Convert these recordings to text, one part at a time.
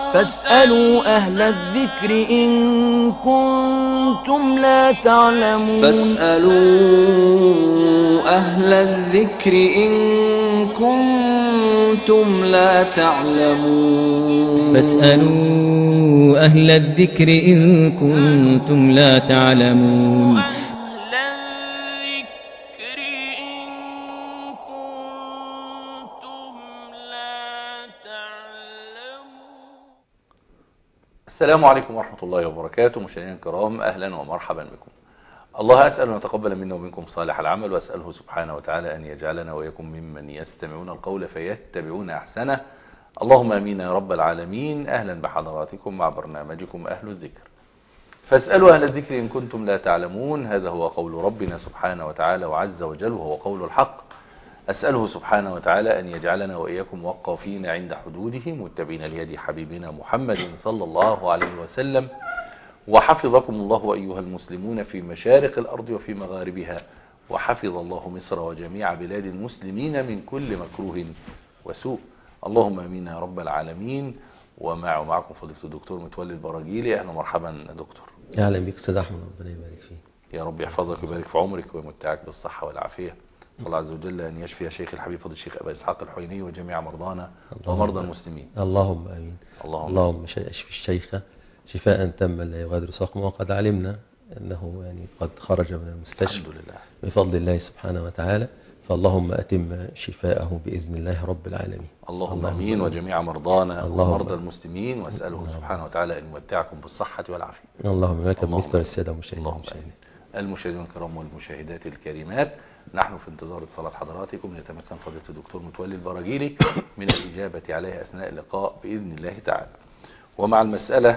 فاسألوا أهل الذكر إن كنتم لا تعلمون. فاسألوا أهل الذكر إن كنتم لا تعلمون. فاسألوا أهل الذكر إن كنتم لا تعلمون. السلام عليكم ورحمة الله وبركاته. مشاهدينا الكرام، أهلا ومرحبا بكم. الله أسأل أن يتقبل منا ومنكم صالح العمل، وأسأله سبحانه وتعالى أن يجعلنا وإياكم ممن يستمعون القول فيتبعون أحسنه. اللهم آمين يا رب العالمين. أهلا بحضراتكم مع برنامجكم أهل الذكر. فاسألوا أهل الذكر إن كنتم لا تعلمون. هذا هو قول ربنا سبحانه وتعالى وعز وجل، وهو قول الحق. أسأله سبحانه وتعالى أن يجعلنا وإياكم وقافين عند حدوده، متبعين لهدي حبيبنا محمد صلى الله عليه وسلم. وحفظكم الله أيها المسلمون في مشارق الأرض وفي مغاربها، وحفظ الله مصر وجميع بلاد المسلمين من كل مكروه وسوء. اللهم آمين يا رب العالمين. ومعكم فضيلة الدكتور متولي البراجيلي. أهلا ومرحبا دكتور. أهلا بك أستاذ أحمد، ربنا يبارك فيك. يا رب يحفظك ويبارك في عمرك ويمتعك بالصحة والعافية. صلى الله عز وجل أن يشفي شيخ الحبيب فضل الشيخ أبا إسحاق الحويني وجميع مرضانا ومرضى المسلمين. اللهم آمين. اللهم اشف الشيخ شفاء تاما لا يغادر سقما. وقد علمنا أنه يعني قد خرج من المستشفى الحمد لله بفضل الله سبحانه وتعالى، فاللهم أتم شفاءه بإذن الله رب العالمين. اللهم آمين. وجميع مرضانا ومرضى المسلمين، وأسأله سبحانه وتعالى أن يمتعكم بالصحة والعافية. اللهم لك مثل السادة المشاهدين الكرام والمشاهدات الكريمات، نحن في انتظار اتصالات حضراتكم ليتمكن فضيلة الدكتور متولي البراجيلي من الإجابة عليها أثناء اللقاء بإذن الله تعالى. ومع المسألة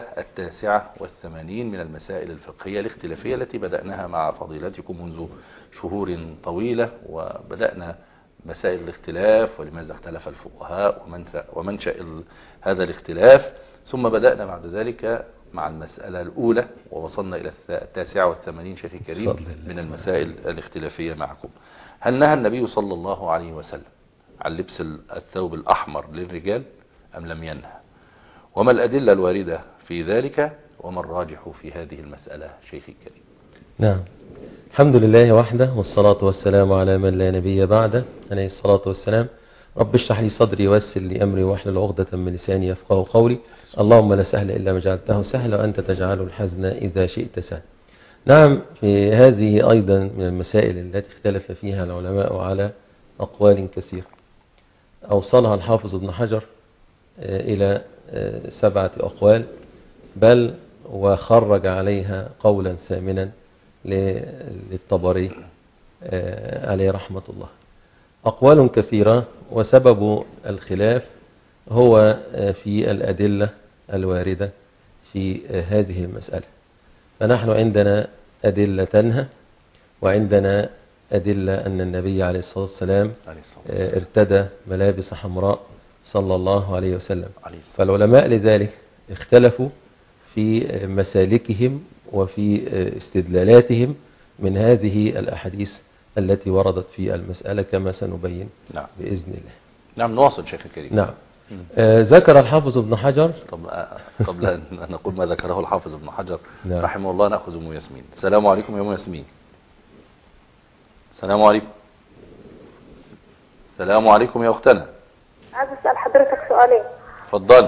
89 من المسائل الفقهية الاختلافية التي بدأناها مع فضيلتكم منذ شهور طويلة، وبدأنا مسائل الاختلاف ولماذا اختلف الفقهاء ومنشأ هذا الاختلاف، ثم بدأنا بعد ذلك مع المسألة الأولى ووصلنا إلى 89 شيخ الكريم من المسائل الاختلافية معكم. هل نهى النبي صلى الله عليه وسلم عن لبس الثوب الأحمر للرجال أم لم ينهى؟ وما الأدلة الواردة في ذلك؟ وما الراجح في هذه المسألة شيخ الكريم؟ نعم، الحمد لله وحده، والصلاة والسلام على من لا نبي بعده عليه الصلاة والسلام. رب اشرح لي صدري ويسر لي أمري واحلل عقدة من لساني يفقهوا قولي. اللهم لا سهل إلا ما جعلته سهلا، وأنت تجعل الحزن إذا شئت سهلا. نعم، في هذه أيضا من المسائل التي اختلف فيها العلماء على أقوال كثيرة، أوصلها الحافظ ابن حجر إلى 7 أقوال، بل وخرج عليها قولا ثامنا للطبري عليه رحمة الله. أقوال كثيرة، وسبب الخلاف هو في الأدلة الواردة في هذه المسألة. فنحن عندنا أدلة تنهى، وعندنا أدلة أن النبي عليه الصلاة والسلام ارتدى ملابس حمراء صلى الله عليه وسلم. فالعلماء لذلك اختلفوا في مسالكهم وفي استدلالاتهم من هذه الأحاديث التي وردت في المسألة، كما سنبين بإذن الله. نعم، نواصل شيخ الكريم. نعم. ذكر الحافظ ابن حجر. قبل أن نقول ما ذكره الحافظ ابن حجر رحمه الله، نأخذ أم ياسمين. السلام عليكم يا أم ياسمين. السلام عليكم. السلام عليكم يا أختنا. عايز أسأل حضرتك سؤالين. اتفضل.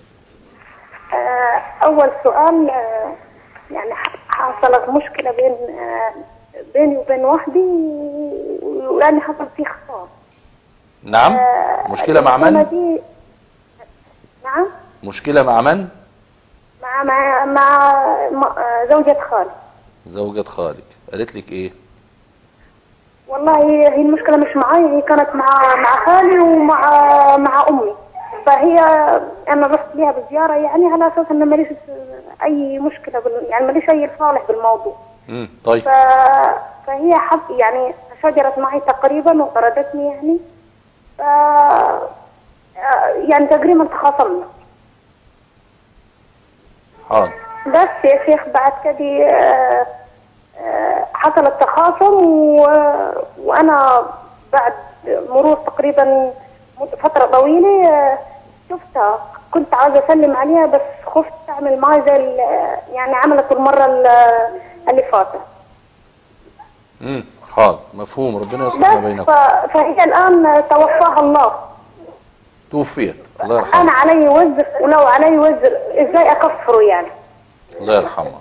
أول سؤال، يعني حصلت مشكلة بيني وبين وحدي، ويعني حصل فيه خصام. نعم. مشكلة مع من؟ نعم. مشكلة مع من؟ مع زوجة خالي. زوجة خالك قالت لك ايه؟ والله هي المشكلة مش معي، هي كانت مع خالي ومع أمي. فهي أنا رحت لها بزيارة، يعني على أساس أن ماليش أي مشكلة يعني ماليش أي صالح بالموضوع. طيب. فهي يعني شجرت معي تقريبا وطردتني يعني. يعني تقريبا تخاصمنا. بس يا شيخ بعد كده حصل التخاصم، وأنا بعد مرور تقريبا فترة طويلة شفتها كنت عاوزة أسلم عليها بس خفت تعمل معي زي يعني عملت المرة اللي فاتت. حاضر، مفهوم. ربنا يصلح ما بينكم. فهي الآن توفاها الله. توفيت، الله يرحمها. أنا علي وزر، ولو علي وزر إزاي أكفره يعني؟ الله يرحمها.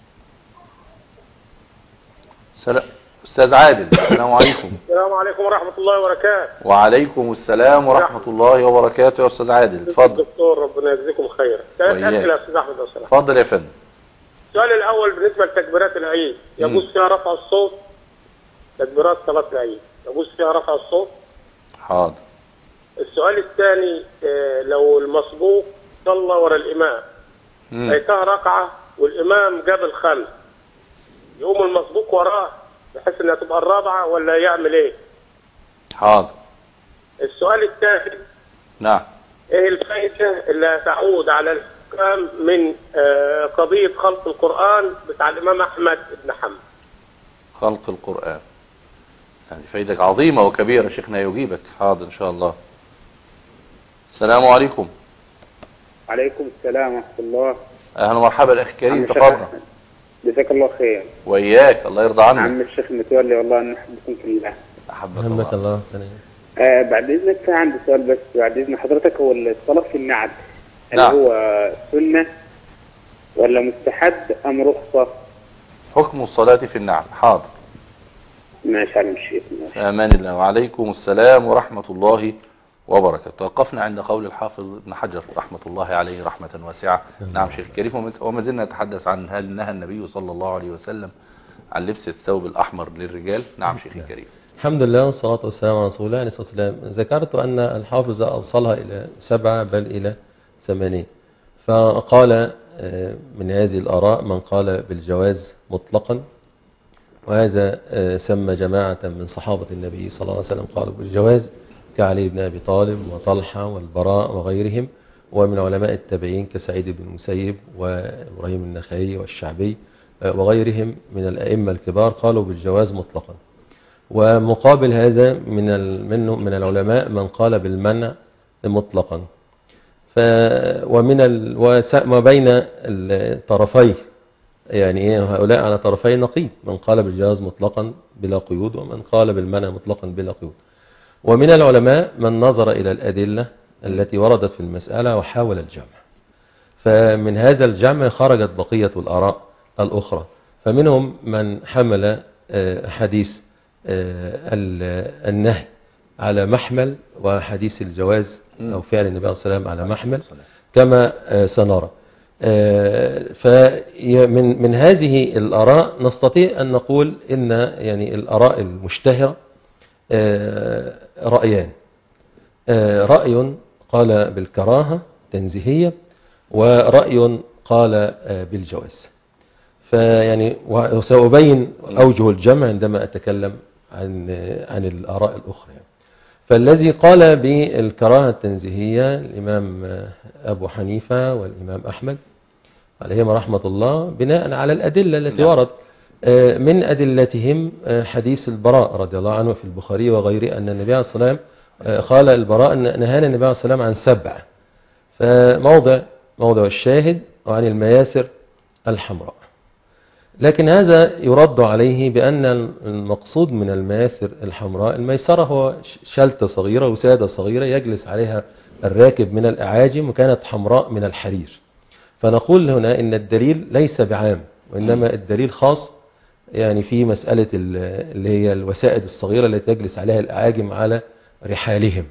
أستاذ عادل، السلام عليكم. السلام عليكم ورحمة الله وبركاته. وعليكم السلام ورحمة الله وبركاته يا أستاذ عادل، اتفضل. دكتور، ربنا يجزيكم خير. ثلاث أسئلة يا أستاذ أحمد لو سمحت. اتفضل يا فندم. السؤال الأول بالنسبة لتكبيرات العيد، يجوز فيها رفع الصوت؟ تكبيرات صلاة العيد يجوز فيها رفع الصوت؟ حاضر. السؤال الثاني، لو المسبوق صلى ورا الإمام فايتها ركعة والإمام جاب الخمس، يقوم المسبوق وراه بحيث انها تبقى الرابعة ولا يعمل ايه؟ حاضر. السؤال الثالث، نعم، ايه الفائدة اللي هتعود على الحكام من قضية خلق القرآن بتاع الإمام أحمد بن حنبل؟ خلق القرآن يعني فائدة عظيمة وكبيرة، شيخنا يجيبك. حاضر إن شاء الله. السلام عليكم. عليكم السلام ورحمة الله. أهلا ومرحبا أخي كريم، تفضل. جزاك الله خير. وإياك، الله يرضى عنك. عم الشيخ متولي، والله أن نحبكم في الله. أحبك الله. بعد إذنك كان عندي سؤال بس بعد إذن حضرتك، هو الصلاة في النعل هل هو سنة ولا مستحب أم رخصة؟ حكم الصلاة في النعل. حاضر. ماشي على الشيخ. أمان الله. وعليكم السلام ورحمة الله وبركاته. توقفنا عند قول الحافظ ابن حجر رحمة الله عليه رحمة واسعة. نعم شيخ الكريم. وما زلنا نتحدث عن هل نهى النبي صلى الله عليه وسلم عن لبس الثوب الأحمر للرجال. نعم شيخ الكريم. الحمد لله والصلاة والسلام على رسول الله عليه الصلاة والسلام. ذكرت أن الحافظ أوصلها إلى 7 بل إلى 8، فقال من هذه الآراء من قال بالجواز مطلقا، وهذا سمى جماعة من صحابة النبي صلى الله عليه وسلم قالوا بالجواز كعلي بن أبي طالب وطلحة والبراء وغيرهم، ومن علماء التابعين كسعيد بن المسيب وإبراهيم النخعي والشعبي وغيرهم من الأئمة الكبار قالوا بالجواز مطلقا. ومقابل هذا من العلماء من قال بالمنع مطلقا. وما بين الطرفين يعني هؤلاء على طرفي نقيض، من قال بالجواز مطلقا بلا قيود ومن قال بالمنع مطلقا بلا قيود. ومن العلماء من نظر إلى الأدلة التي وردت في المسألة وحاول الجمع، فمن هذا الجمع خرجت بقية الآراء الأخرى. فمنهم من حمل حديث النهي على محمل وحديث الجواز أو فعل النبي صلى الله عليه وسلم على محمل كما سنرى. فمن هذه الآراء نستطيع أن نقول إن يعني الآراء المشتهرة رأيان. رأي قال بالكراهة تنزيهية، ورأي قال بالجواز. فيعني وسأبين أوجه الجمع عندما أتكلم عن الآراء الأخرى. فالذي قال بالكراهة التنزيهية الإمام أبو حنيفة والإمام أحمد عليهما رحمة الله بناء على الأدلة التي ورد. من أدلتهم حديث البراء رضي الله عنه في البخاري وغيره أن النبي عليه الصلاة والسلام قال البراء نهانا النبي عليه الصلاة والسلام عن 7، فموضع الشاهد وعن المياسر الحمراء. لكن هذا يرد عليه بأن المقصود من المياسر الحمراء الميسرة هو شلتة صغيرة وسادة صغيرة يجلس عليها الراكب من الأعاجم وكانت حمراء من الحرير. فنقول هنا إن الدليل ليس بعام، وإنما الدليل خاص يعني في مسألة اللي هي الوسائد الصغيرة التي يجلس عليها الأعاجم على رحالهم.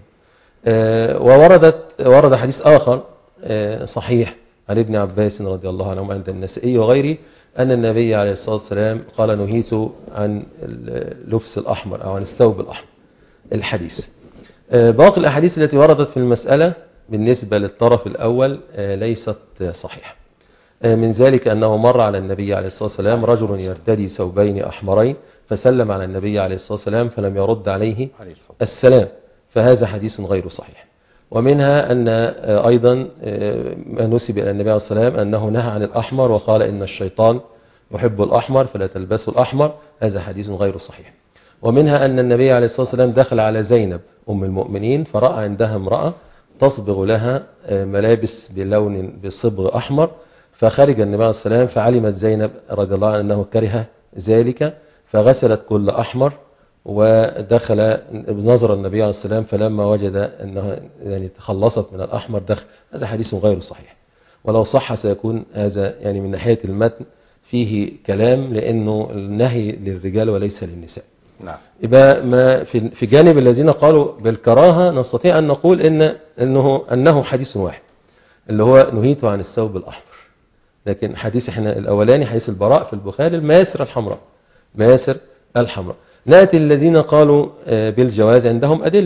ورد حديث آخر صحيح عن ابن عباس رضي الله عنه عند النسائي وغيره أن النبي عليه الصلاة والسلام قال نهيت عن لبس الأحمر أو عن الثوب الأحمر الحديث. باقي الأحاديث التي وردت في المسألة بالنسبة للطرف الأول ليست صحيحة. من ذلك أنه مر على النبي عليه الصلاة والسلام رجل يرتدي ثوبين أحمرين فسلم على النبي عليه الصلاة والسلام فلم يرد عليه السلام، فهذا حديث غير صحيح. ومنها أن أيضا ما نسب إلى النبي عليه الصلاة والسلام أنه نهى عن الأحمر وقال إن الشيطان يحب الأحمر فلا تلبسوا الأحمر، هذا حديث غير صحيح. ومنها أن النبي عليه الصلاة والسلام دخل على زينب أم المؤمنين فرأى عندها امرأة تصبغ لها ملابس بصبغ أحمر، فخرج النبي عليه الصلاة والسلام فعلمت زينب رضي الله عنها أنه كره ذلك، فغسلت كل أحمر ودخل نظر النبي عليه الصلاة والسلام، فلما وجد أنها يعني تخلصت من الأحمر دخل. هذا حديث غير صحيح، ولو صح سيكون هذا يعني من ناحية المتن فيه كلام، لأنه النهي للرجال وليس للنساء. نعم. يبقى ما في جانب الذين قالوا بالكراهة نستطيع أن نقول أنه حديث واحد اللي هو نهيت عن الثوب الأحمر. لكن حديث احنا الأولاني حديث البراء في البخاري الماسر الحمراء، ماسر الحمراء. نأتي الذين قالوا بالجواز عندهم أدلة.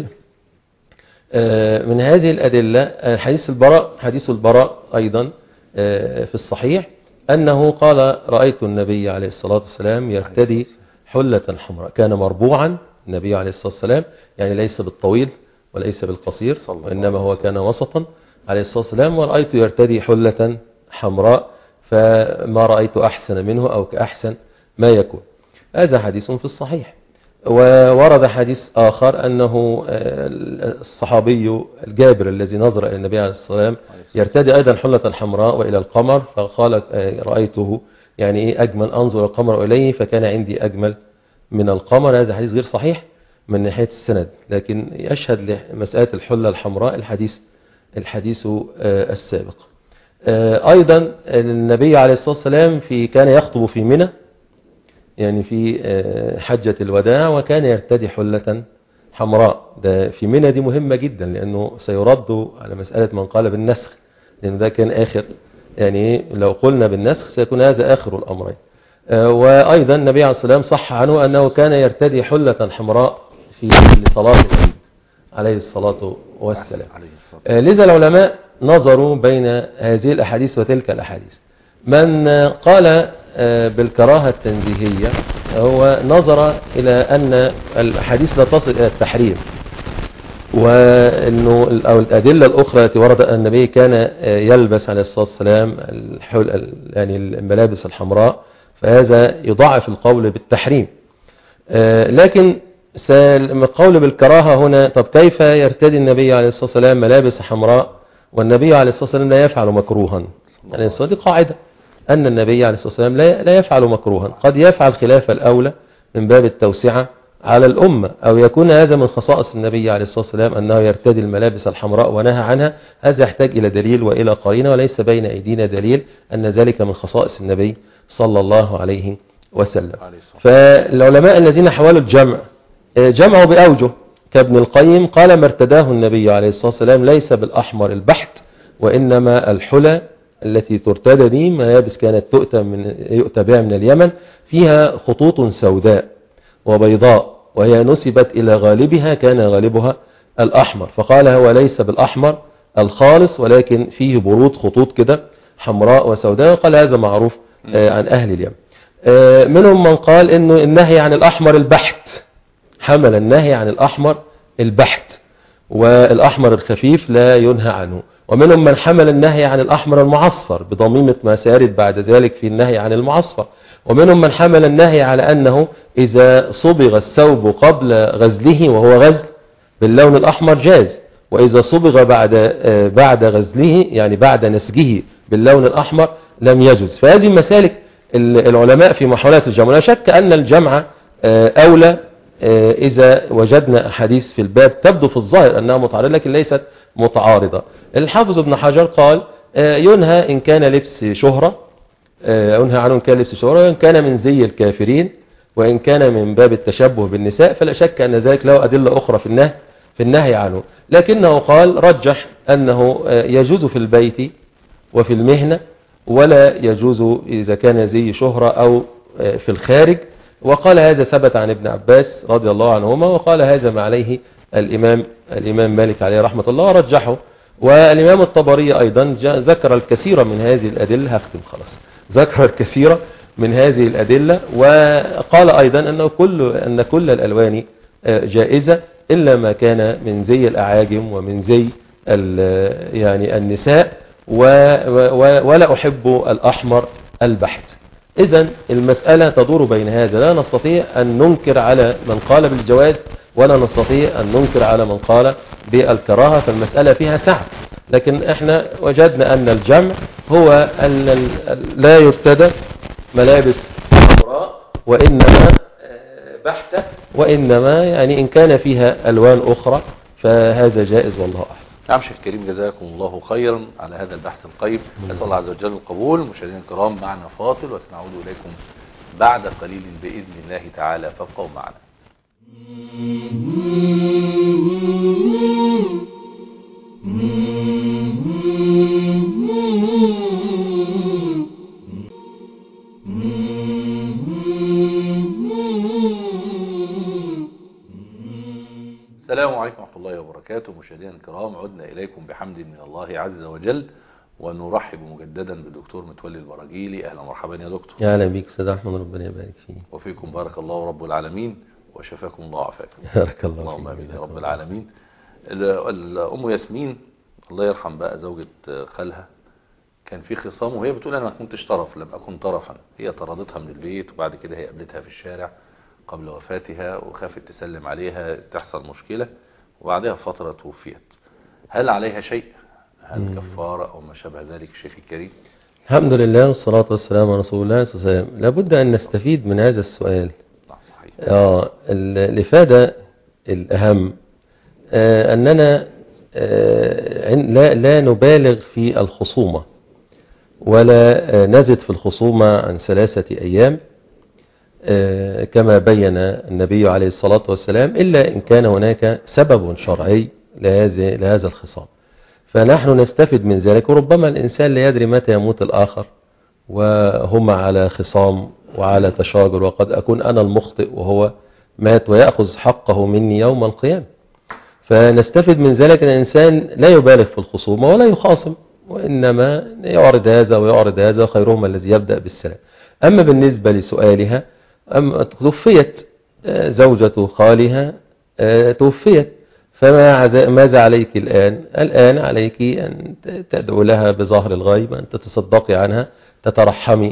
من هذه الأدلة حديث البراء أيضا في الصحيح أنه قال رأيت النبي عليه الصلاة والسلام يرتدي حلة حمراء، كان مربوعا النبي عليه الصلاة والسلام، يعني ليس بالطويل وليس بالقصير، وإنما هو كان وسطا عليه الصلاة والسلام، ورأيت يرتدي حلة حمراء فما رأيت أحسن منه أو كأحسن ما يكون. هذا حديث في الصحيح. وورد حديث آخر أنه الصحابي الجابر الذي نظر إلى النبي عليه الصلاة والسلام يرتدي أيضا حلة حمراء وإلى القمر، فقال رأيته يعني إيه أجمل، أنظر القمر إليه فكان عندي أجمل من القمر. هذا حديث غير صحيح من ناحية السند، لكن يشهد لمسألة الحلة الحمراء الحديث السابق. أيضا النبي عليه الصلاة والسلام كان يخطب في منى، يعني في حجة الوداع، وكان يرتدي حلة حمراء. ده في منى دي مهمة جدا، لأنه سيرد على مسألة من قال بالنسخ، لأن ده كان آخر، يعني لو قلنا بالنسخ سيكون هذا آخر الأمرين. وأيضا النبي عليه الصلاة والسلام صح عنه أنه كان يرتدي حلة حمراء في صلاة العيد عليه الصلاة والسلام. لذا العلماء نظروا بين هذه الأحاديث وتلك الأحاديث. من قال بالكراهة التنزيهية هو نظر إلى أن الحديث لا تصل إلى التحريم، وأنه الأدلة الأخرى التي ورد أن النبي كان يلبس عليه الصلاة والسلام يعني الملابس الحمراء، فهذا يضعف القول بالتحريم. لكن القول بالكراهة هنا، طب كيف يرتدي النبي عليه الصلاة والسلام ملابس حمراء والنبي عليه الصلاة والسلام لا يفعل مكروها؟ يعني الصلاة دي قاعدة أن النبي عليه الصلاة والسلام لا يفعل مكروها، قد يفعل خلاف الأولى من باب التوسعة على الأمة، أو يكون هذا من خصائص النبي عليه الصلاة والسلام أنه يرتدي الملابس الحمراء ونهى عنها. هذا يحتاج إلى دليل وإلى قرينة، وليس بين أيدينا دليل أن ذلك من خصائص النبي صلى الله عليه وسلم. فالعلماء الذين حاولوا الجمع جمعوا بأوجه، كابن القيم قال ما ارتداه النبي عليه الصلاة والسلام ليس بالأحمر البحت، وإنما الحلى التي ترتدى دي ملابس كانت يؤتى بها من اليمن، فيها خطوط سوداء وبيضاء، وهي نسبت إلى غالبها كان غالبها الأحمر، فقال هو ليس بالأحمر الخالص ولكن فيه برود خطوط كده حمراء وسوداء، قال هذا معروف عن أهل اليمن. منهم من قال إنه النهي عن الأحمر البحت، حمل النهي عن الأحمر البحت، والأحمر الخفيف لا ينهى عنه. ومنهم من حمل النهي عن الأحمر المعصفر بضميمة ما سيرد بعد ذلك في النهي عن المعصفر. ومنهم من حمل النهي على أنه إذا صبغ الثوب قبل غزله وهو غزل باللون الأحمر جاز، وإذا صبغ بعد غزله يعني بعد نسجه باللون الأحمر لم يجوز. فهذه مسالك العلماء في محاولات الجمع. لا شك أن الجمع أولى إذا وجدنا أحاديث في الباب تبدو في الظاهر أنها متعارضة لكن ليست متعارضة. الحافظ ابن حجر قال ينهى إن كان لبس شهرة، ينهى عنه إن كان لبس شهرة، وإن كان من زي الكافرين، وإن كان من باب التشبه بالنساء، فلا شك أن ذلك له أدلة أخرى في النهي عنه. لكنه قال رجح أنه يجوز في البيت وفي المهنة، ولا يجوز إذا كان زي شهرة أو في الخارج. وقال هذا ثبت عن ابن عباس رضي الله عنهما، وقال هذا ما عليه الإمام مالك عليه رحمة الله ورجحه. والإمام الطبري أيضا ذكر الكثير من هذه الأدلة، هختم خلاص، ذكر الكثير من هذه الأدلة، وقال أيضا أن كل الألوان جائزة إلا ما كان من زي الأعاجم ومن زي يعني النساء، ولا أحب الأحمر البحت. إذن المسألة تدور بين هذا، لا نستطيع أن ننكر على من قال بالجواز ولا نستطيع أن ننكر على من قال بالكراهة، فالمسألة فيها سعة. لكن احنا وجدنا أن الجمع هو أن لا يرتدى ملابس حمراء وإنما بحتة، وإنما يعني إن كان فيها ألوان أخرى فهذا جائز والله أعلم. نعم شيخ كريم، جزاكم الله خيرا على هذا البحث القيم. أسأل الله عز وجل القبول. مشاهدينا الكرام، معنا فاصل وسنعود إليكم بعد قليل بإذن الله تعالى، فابقوا معنا. السلام عليكم ورحمة الله وبركاته. مشاهدينا الكرام، عدنا إليكم بحمد من الله عز وجل، ونرحب مجددا بالدكتور متولي البراجيلي. أهلا ومرحبا يا دكتور. يا أهلا بيك أستاذ أحمد، ربنا يبارك فيك. وفيكم بارك الله رب العالمين، وشفاكم الله وعافاكم. بارك الله فيك. اللهم آمين يا رب العالمين. الأم ياسمين الله يرحم بقى زوجة خالها، كان في خصام وهي بتقول أنا ما كنتش طرف، لم أكن طرفا. هي طردتها من البيت، وبعد كده هي قابلتها في الشارع قبل وفاتها وخافت تسلم عليها تحصل مشكلة، وبعدها فترة توفيت. هل عليها شيء؟ هل كفارة أو ما شابه ذلك شيخ الكريم؟ الحمد لله والصلاة والسلام على رسول الله صلى الله عليه وسلم. لابد أن نستفيد من هذا السؤال. صحيح. الإفادة الأهم أننا لا نبالغ في الخصومة، ولا نزد في الخصومة عن 3 أيام كما بين النبي عليه الصلاة والسلام، إلا إن كان هناك سبب شرعي لهذا الخصام، فنحن نستفد من ذلك. وربما الإنسان لا يدري متى يموت الآخر وهما على خصام وعلى تشاجر، وقد أكون أنا المخطئ وهو مات ويأخذ حقه مني يوم القيامة. فنستفد من ذلك أن الإنسان لا يبالغ في الخصومة ولا يخاصم، وإنما يعرض هذا ويعرض هذا، خيرهما الذي يبدأ بالسلام. أما بالنسبة لسؤالها، توفيت زوجة خالها، توفيت، فماذا عليك الآن؟ الآن عليك أن تدعو لها بظهر الغيب، أن تتصدقي عنها، تترحمي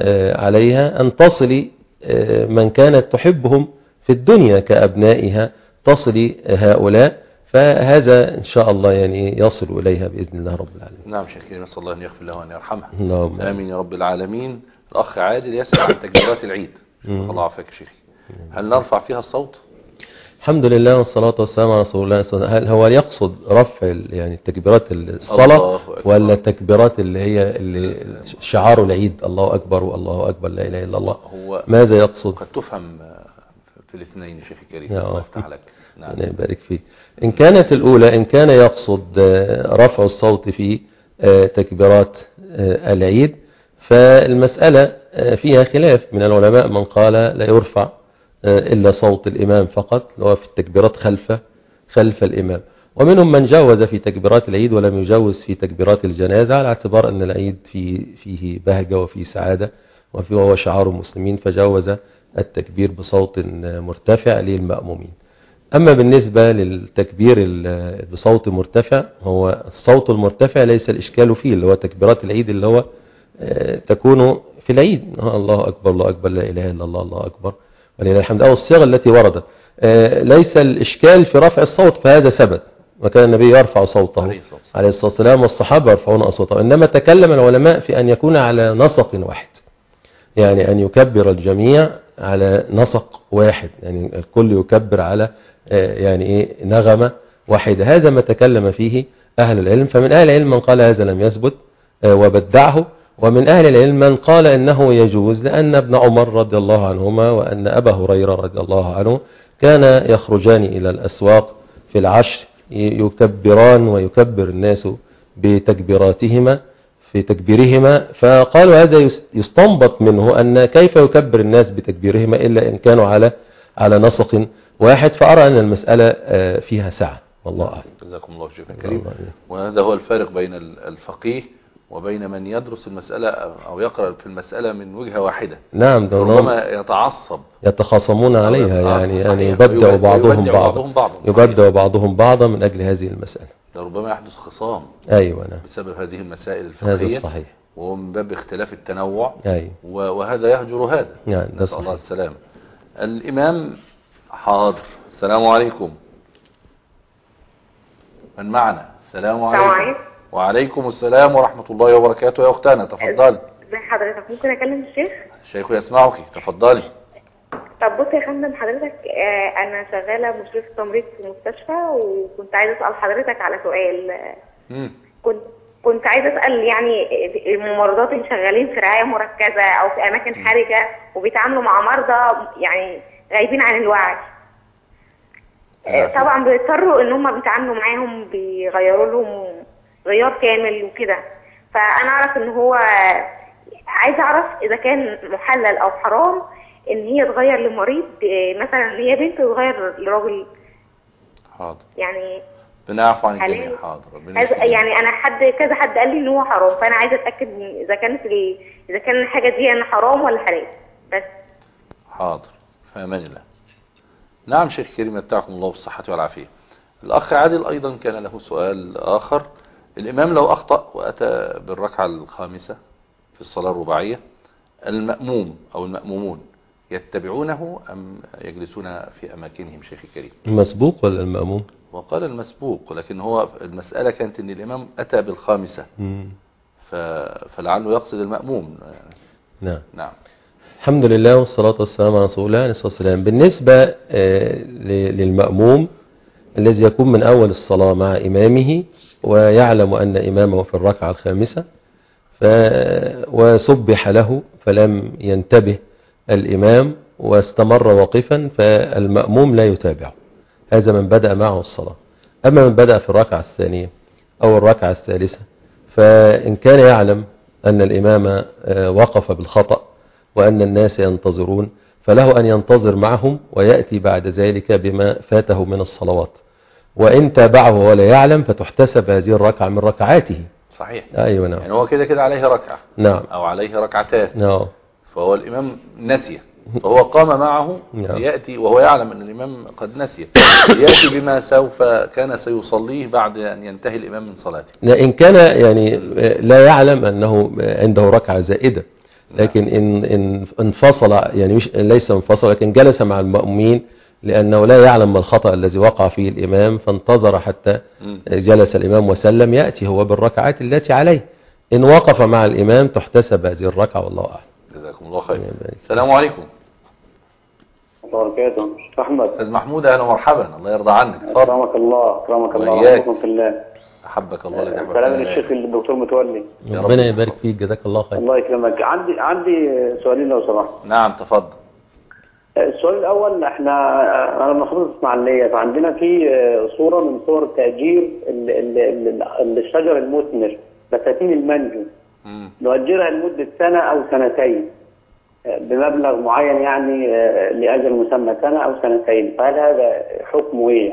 عليها، أن تصلي من كانت تحبهم في الدنيا كأبنائها، تصلي هؤلاء، فهذا إن شاء الله يعني يصل إليها بإذن الله رب العالمين. نعم شيخ، نسأل الله أن يغفر له وأن يرحمها. اللهم آمين يا رب العالمين. الأخ عادل يسأل عن تكبيرات العيد. الله عافاك يا شيخي، هل نرفع فيها الصوت؟ الحمد لله والصلاة والسلام على رسول الله. هل هو يقصد رفع يعني تكبيرات الصلاة ولا التكبيرات اللي هي شعار العيد الله أكبر والله أكبر لا إله إلا الله؟ هو ماذا يقصد؟ قد تفهم في الاثنين يا شيخ الكريم. الله يفتح لك. نعم يبارك فيك. إن كانت الأولى، إن كان يقصد رفع الصوت في تكبيرات العيد، فالمسألة فيها خلاف من العلماء، من قال لا يرفع إلا صوت الإمام فقط، اللي هو في التكبيرات خلف الإمام، ومنهم من جاوز في تكبيرات العيد ولم يجوز في تكبيرات الجنازة، على اعتبار أن العيد فيه بهجة وفيه سعادة وهو شعار المسلمين، فجاوز التكبير بصوت مرتفع للمأمومين. أما بالنسبة للتكبير بصوت مرتفع، هو الصوت المرتفع ليس الإشكال فيه، اللي هو تكبيرات العيد اللي هو تكون في العيد، الله أكبر الله أكبر لا إله إلا الله الله أكبر ولله الحمد، أو الصيغة التي وردت. ليس الإشكال في رفع الصوت، فهذا ثبت، وكان النبي يرفع صوته عليه الصلاة والسلام، والصحابة يرفعون أصواتهم. إنما تكلم العلماء في أن يكون على نسق واحد، يعني أن يكبر الجميع على نسق واحد، يعني الكل يكبر على يعني إيه نغمة واحدة. هذا ما تكلم فيه أهل العلم. فمن أهل العلم من قال هذا لم يثبت وبدعه، ومن أهل العلم من قال إنه يجوز، لأن ابن عمر رضي الله عنهما وأن أبا هريرة رضي الله عنه كان يخرجان إلى الأسواق في العشر يكبران ويكبر الناس بتكبيراتهما في تكبيرهما، فقالوا هذا يستنبط منه أن كيف يكبر الناس بتكبيرهما إلا إن كانوا على نسق واحد، فأرى أن المسألة فيها سعة والله أعلم. جزاكم الله شيخا كريم. وهذا هو الفارق بين الفقيه وبين من يدرس المسألة أو يقرأ في المسألة من وجهة واحدة. نعم، ربما يتعصب، يتخاصمون عليها، يعني يبدأ بعضهم بعضا من أجل هذه المسألة. ربما يحدث خصام. أيوة نعم، بسبب هذه المسائل الفقهية. هذا صحيح. وهو من باب اختلاف التنوع. أي. وهذا يهجر هذا. يعني نسأل الله السلام. الإمام حاضر. السلام عليكم. من معنا؟ السلام عليكم. وعليكم السلام ورحمة الله وبركاته. يا أختنا تفضلي. ازي حضرتك؟ ممكن أكلم الشيخ؟ الشيخ يسمعك، تفضلي. طب بص يا فندم حضرتك، أنا شغالة مشرفة تمريض في مستشفى، وكنت عايزة أسأل حضرتك على سؤال. كنت عايزة أسأل يعني الممرضات اللي شغالين في رعاية مركزة أو في أماكن حرجة وبيتعاملوا مع مرضى يعني غايبين عن الوعي، طبعا بيضطروا ان هم بيتعاملوا معاهم، بيغيروا لهم غيار كامل وكده. فانا اعرف ان هو عايزه اعرف اذا كان محلل او حرام ان هي تغير لمريض، مثلا هي بنت تغير لراجل. حاضر. يعني بنعفو عن الجميع. حاضر. يعني انا كذا حد قال لي ان هو حرام، فانا عايزه اتاكد اذا كان الحاجه دي انا حرام ولا حلال بس. حاضر. في امان الله. نعم شيخ كريم، متعكم الله بالصحة والعافية. الأخ عادل أيضا كان له سؤال آخر. الإمام لو أخطأ وأتى بالركعة الخامسة في الصلاة الرباعية، المأموم أو المأمومون يتبعونه أم يجلسون في أماكنهم شيخ كريم؟ المسبوق ولا المأموم؟ وقال المسبوق، لكن هو المسألة كانت أن الإمام أتى بالخامسة فلعله يقصد المأموم. نعم. الحمد لله والصلاة والسلام على رسول الله عليه الصلاة والسلام. بالنسبة للمأموم الذي يكون من أول الصلاة مع إمامه ويعلم أن إمامه في الركعة الخامسة وسبح له فلم ينتبه الإمام واستمر واقفا، فالمأموم لا يتابعه. هذا من بدأ معه الصلاة. أما من بدأ في الركعة الثانية أو الركعة الثالثة، فإن كان يعلم أن الإمام وقف بالخطأ وأن الناس ينتظرون، فله أن ينتظر معهم ويأتي بعد ذلك بما فاته من الصلوات. وإن تابعه ولا يعلم فتحتسب هذه الركعة من ركعاته. صحيح. أيوة نعم. يعني هو كده عليه ركعة. نعم. أو عليه ركعتان. نعم. فهو الإمام نسي، فهو قام معه ليأتي وهو يعلم أن الإمام قد نسي، يأتي بما سوف كان سيصليه بعد أن ينتهي الإمام من صلاته. إن كان يعني لا يعلم أنه عنده ركعة زائدة، لكن إن انفصل، يعني مش ليس انفصل، لكن جلس مع المأمومين لأنه لا يعلم ما الخطأ الذي وقع فيه الإمام، فانتظر حتى جلس الإمام وسلم، يأتي هو بالركعات التي عليه. إن وقف مع الإمام تحتسب هذه الركعة والله أعلم. جزاكم الله خير. السلام عليكم. وبركاته. أحمد. أستاذ محمود، أهلا ومرحبا. الله يرضى عنك. أكرمك الله. أكرمك الله. وإياكم في الله. أحبك الله لك. سلام للشيخ الدكتور متولي. ربنا يبارك فيك، جزاك الله خير. الله يكرمك. عندي سؤالين لو سمحت. نعم تفضل. السؤال الأول، أنا مخصوص إسماعيلية، فعندنا في صورة من صور تأجير الشجر المثمر بساتين المانجو، نؤجرها لمدة سنة أو سنتين بمبلغ معين، يعني لأجل مسمى سنة أو سنتين، فهل هذا حكمه إيه؟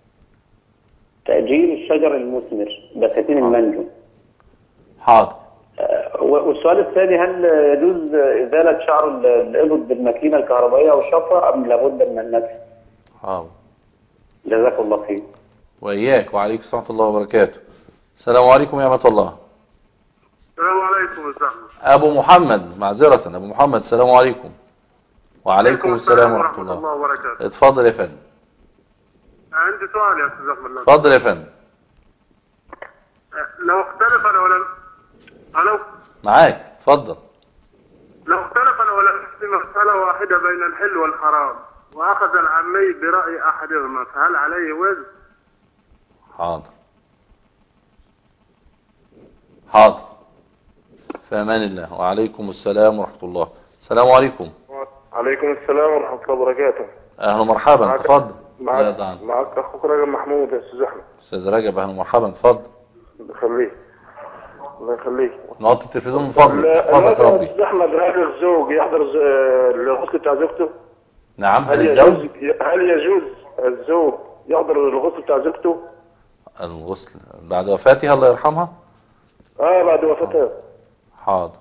تأجير الشجر المثمر بساتين المانجو. حاضر. والسؤال الثاني، هل يجوز إزالة شعر الإبط بالماكينة الكهربائية أو الشفرة أم لابد من النسف؟ حاضر. جزاك الله خير. وإياك. وعليكم السلام ورحمة الله وبركاته. السلام عليكم يا رحمة الله. السلام عليكم يا صاحبي. أبو محمد، معذرة أبو محمد، السلام عليكم. وعليكم السلام ورحمة الله وبركاته. اتفضل يا فندم. عندي سؤال يا أستاذ أحمد. اتفضل يا فندم. لو اختلف العلماء، معاك اتفضل. لو اختلف العلماء في مسألة واحدة بين الحل والحرام، وأخذ العامي برأي أحدهما، فهل عليه وزن؟ حاضر. حاضر. في أمان الله. وعليكم السلام ورحمة الله. السلام عليكم. وعليكم السلام ورحمة الله وبركاته. أهلا ومرحبا. اتفضل. معك أخوك رجب محمود يا أستاذ أحمد. أستاذ رجب، أهلا ومرحبا. اتفضل. الله يخليك. نوطي التلفزيون من فضلك. اتفضل يا ربي. أستاذ أحمد، هل الزوج يحضر الغسل بتاع زوجته؟ نعم. هل يجوز الزوج يحضر الغسل بتاع زوجته؟ الغسل بعد وفاتها الله يرحمها؟ بعد وفاتها. حاضر.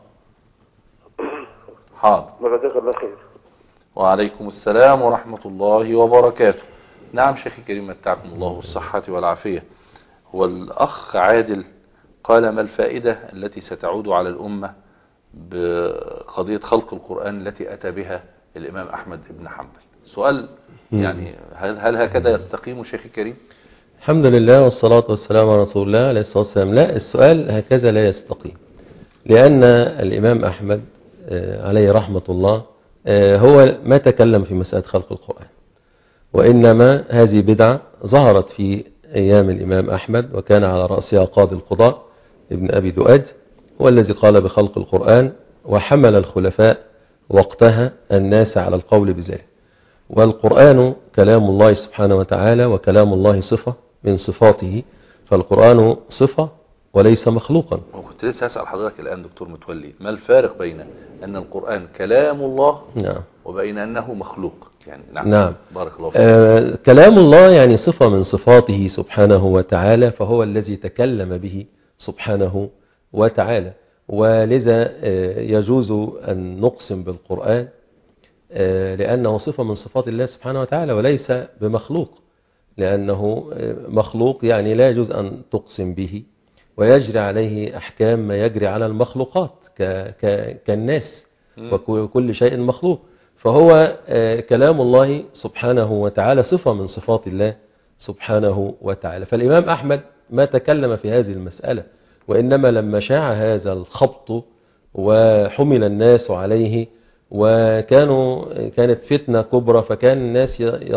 حاضر. جزاك الله خير. وعليكم السلام ورحمة الله وبركاته. نعم شيخي الكريم، متعكم الله بالصحة والعافية. هو الأخ عادل قال: ما الفائدة التي ستعود على الأمة بقضية خلق القرآن التي أتى بها الإمام أحمد بن حنبل؟ سؤال يعني هل هكذا يستقيم شيخي الكريم؟ الحمد لله والصلاة والسلام على رسول الله عليه الصلاة والسلام. لا، السؤال هكذا لا يستقيم، لأن الإمام أحمد عليه رحمة الله هو ما تكلم في مسألة خلق القرآن، وإنما هذه بدعة ظهرت في أيام الإمام أحمد، وكان على رأسها قاضي القضاء ابن أبي دؤاد، هو الذي قال بخلق القرآن، وحمل الخلفاء وقتها الناس على القول بذلك. والقرآن كلام الله سبحانه وتعالى، وكلام الله صفة من صفاته، فالقرآن صفة وليس مخلوقا. وكنت لسه هسأل حضرتك الآن دكتور متولي، ما الفارق بين أن القرآن كلام الله وبين أنه مخلوق؟ يعني نعم. بارك الله فيك. كلام الله يعني صفة من صفاته سبحانه وتعالى، فهو الذي تكلم به سبحانه وتعالى، ولذا يجوز أن نقسم بالقرآن لأنه صفة من صفات الله سبحانه وتعالى وليس بمخلوق، لأنه مخلوق يعني لا يجوز أن تقسم به، ويجري عليه أحكام ما يجري على المخلوقات كالناس، وكل شيء مخلوق. فهو كلام الله سبحانه وتعالى صفة من صفات الله سبحانه وتعالى. فالإمام أحمد ما تكلم في هذه المسألة، وإنما لما شاع هذا الخبط وحمل الناس عليه كانت فتنة كبرى، فكان الناس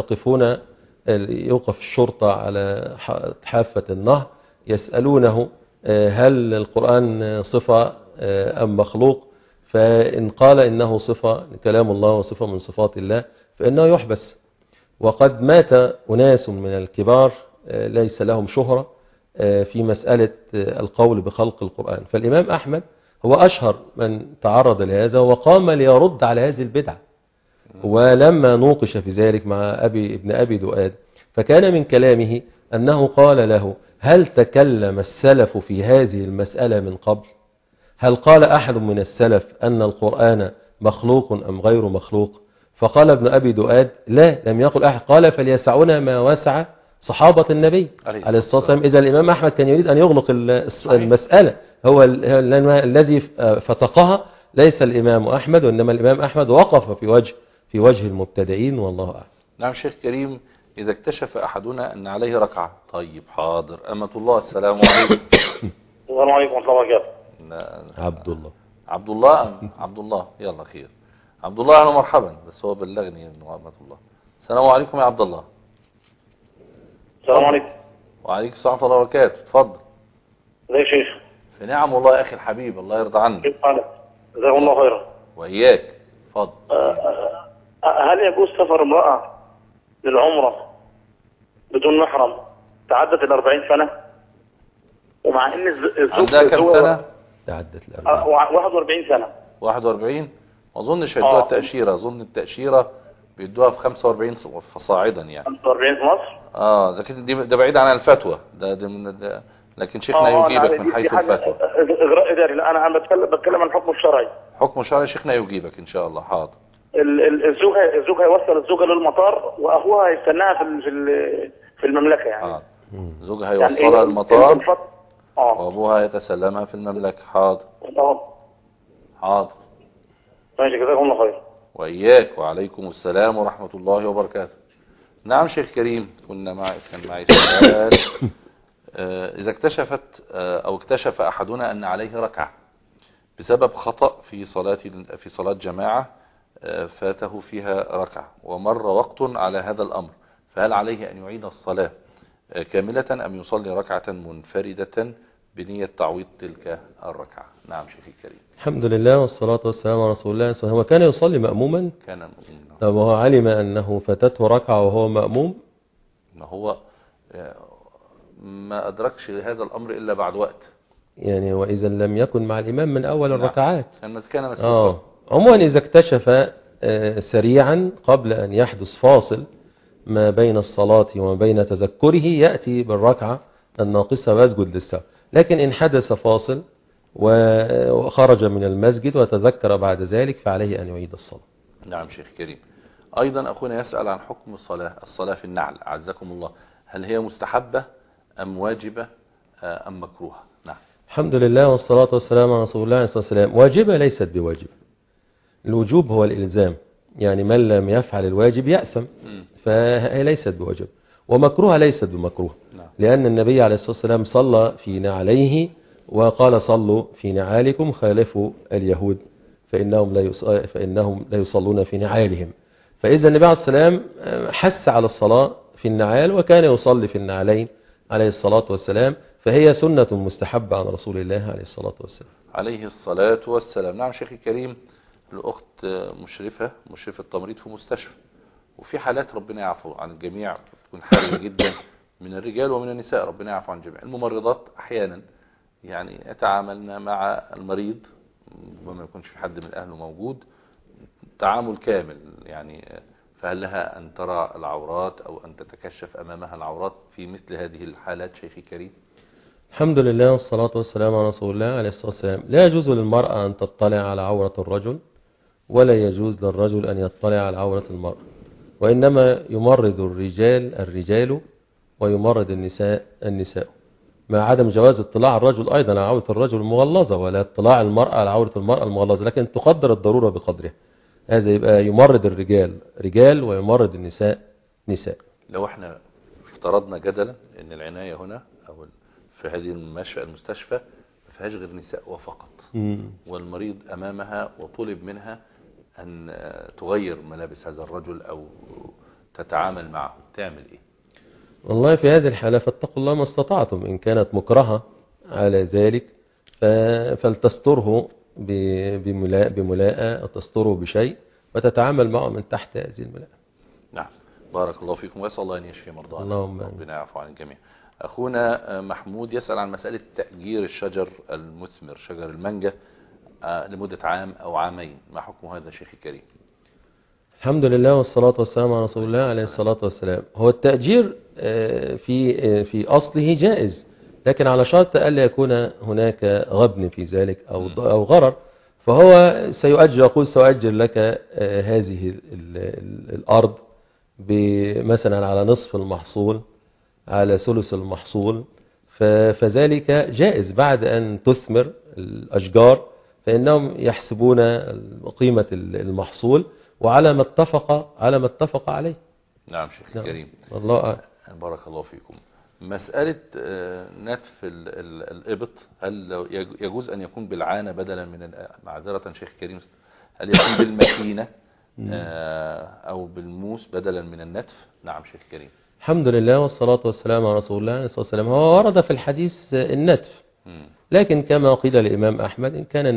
يوقف الشرطة على حافة النهر يسألونه هل القرآن صفة أم مخلوق؟ فإن قال إنه صفة كلام الله وصفة من صفات الله فإنه يحبس. وقد مات أناس من الكبار ليس لهم شهرة في مسألة القول بخلق القرآن، فالإمام أحمد هو أشهر من تعرض لهذا وقام ليرد على هذه البدعة. ولما نوقش في ذلك مع ابن أبي دؤاد، فكان من كلامه أنه قال له: هل تكلم السلف في هذه المسألة من قبل؟ هل قال أحد من السلف أن القرآن مخلوق أم غير مخلوق؟ فقال ابن أبي دؤاد: لا، لم يقل أحد. قال: فليسعنا ما وسع صحابة النبي عليه الصلاة والسلام. إذا الإمام أحمد كان يريد أن يغلق المسألة، هو الذي فتقها ليس الإمام أحمد، وإنما الإمام أحمد وقف في وجه المبتدئين، والله أعلم. نعم شيخ كريم، إذا اكتشف أحدنا أن عليه ركعة. طيب حاضر. أمة الله، السلام عليكم. السلام عليكم ورحمة الله وبركاته. عبد الله يلا خير. عبد الله أهلا مرحبا، بس هو بلغني إنه أمة الله. السلام عليكم يا عبد الله. السلام عليكم. وعليكم السلام ورحمة الله وبركاته. اتفضل. ازي يا شيخ؟ في نعم والله يا أخي الحبيب، الله يرضى عنك. كيف حالك؟ جزاكم الله خيرا. وإياك. اتفضل. هل يجوز سفر امرأة للعمرة بدون محرم تعدت 40 سنة؟ ومع ان الزوج عندها كم سنة؟ تعدت 41 سنة. 41؟ ما اظنش هيدوها التأشيرة، اظن التأشيرة بيدوها في 45 فصاعدا يعني. 45 في مصر؟ لكن ده بعيد عن الفتوى، ده لكن شيخنا يجيبك من حيث الفتوى. اجراء اداري. لا انا بتكلم عن الحكم الشرعي. حكم الشرعي شيخنا يجيبك ان شاء الله. حاضر. الزوج هيوصل الزوجة للمطار، واخوها هيستناها في المملكة يعني. زوجها هيوصلها المطار وابوها يتسلمها في المملكة. حاضر. حاضر. ماشي، جزاكم الله خير. وإياك. وعليكم السلام ورحمة الله وبركاته. نعم شيخ كريم، كان معي سؤال. إذا اكتشفت أو اكتشف أحدنا أن عليه ركعة بسبب خطأ في صلاة جماعة فاته فيها ركعة ومر وقت على هذا الأمر، فهل عليه أن يعيد الصلاة كاملة أم يصلي ركعة منفردة بنية تعويض تلك الركعة؟ نعم شيخي الكريم. الحمد لله والصلاة والسلام على رسول الله. هو كان يصلي مأموما؟ كان مأموما. طب هو علم أنه فاتته ركعة وهو مأموم؟ ما هو ما أدركش هذا الأمر إلا بعد وقت يعني، وإذا لم يكن مع الإمام من أول الركعات كان مسبوقا. عموما إذا اكتشف سريعا قبل أن يحدث فاصل ما بين الصلاة وما بين تذكره يأتي بالركعة الناقصة ويسجد للسهو. لكن إن حدث فاصل وخرج من المسجد وتذكر بعد ذلك فعليه أن يعيد الصلاة. نعم شيخ كريم. أيضا أخونا يسأل عن حكم الصلاة في النعل، أعزكم الله، هل هي مستحبة أم واجبة أم مكروهة؟ نعم. الحمد لله والصلاة والسلام على رسول الله صلى الله عليه وسلم. واجبة ليست بواجب. الوجوب هو الإلزام، يعني من لم يفعل الواجب يأثم، فهي ليست بواجب. ومكروه ليست بمكروه، لأن النبي عليه الصلاة والسلام صلى في نعليه وقال صلوا في نعالكم خالفوا اليهود فإنهم لا يصلون في نعالهم. فإذا النبي عليه الصلاة والسلام حث على الصلاة في النعال، وكان يصلي في النعلين عليه الصلاة والسلام، فهي سنة مستحبة عن رسول الله عليه الصلاة والسلام. عليه الصلاة والسلام. نعم شيخي الكريم، الأخت مشرفة تمريض في مستشفى، وفي حالات ربنا يعفو عن الجميع تكون حرجة جدا من الرجال ومن النساء، ربنا يعفو عن الجميع. الممرضات أحيانا يعني يتعاملن مع المريض وما يكونش في حد من أهله موجود تعامل كامل، يعني فهل لها أن ترى العورات أو أن تتكشف أمامها العورات في مثل هذه الحالات شيخي الكريم؟ الحمد لله والصلاة والسلام على رسول الله عليه الصلاة والسلام. لا يجوز للمرأة أن تطلع على عورة الرجل، ولا يجوز للرجل أن يطلع على عورة المرأة، وإنما يمرض الرجال ويمرض النساء، مع عدم جواز اطلاع الرجل أيضا على عورة الرجل المغلظة، ولا اطلاع المرأة على عورة المرأة المغلظة، لكن تقدر الضرورة بقدرها. هذا يبقى يمرض الرجال رجال ويمرض النساء نساء. لو احنا افترضنا جدلا ان العناية هنا او في هذه المستشفى ما فيهاش غير نساء وفقط، والمريض امامها وطلب منها ان تغير ملابس هذا الرجل او تتعامل معه، تعمل ايه؟ والله في هذه الحالة فاتقوا الله ما استطعتم، إن كانت مكرهة على ذلك فلتستره بملاءة أو تستره بشيء وتتعامل معه من تحت هذه الملاءة. نعم، بارك الله فيكم، وأسأل الله أن يشفي مرضانا، اللهم ربنا يعفو عن الجميع. أخونا محمود يسأل عن مسألة تأجير الشجر المثمر، شجر المانجا، لمدة عام أو عامين، ما حكم هذا شيخ الكريم؟ الحمد لله والصلاة والسلام على رسول الله عليه الصلاة والسلام. هو التأجير في أصله جائز، لكن على شرط ألا يكون هناك غبن في ذلك أو غرر، فهو سيؤجر، يقول سأؤجر لك هذه الأرض مثلا على نصف المحصول، على ثلث المحصول، فذلك جائز بعد أن تثمر الأشجار، فإنهم يحسبون قيمة المحصول وعلى ما اتفق عليه. نعم شيخ الكريم، الله أعلم. بارك الله فيكم. مسألة نتف الإبط، هل يجوز أن يكون بالعانة بدلا من معذرة شيخ الكريم، هل يكون بالمكينة أو بالموس بدلا من النتف؟ نعم شيخ الكريم. الحمد لله والصلاة والسلام على رسول الله عليه الصلاة والسلام. هو ورد في الحديث النتف، لكن كما قيل الإمام أحمد إن كان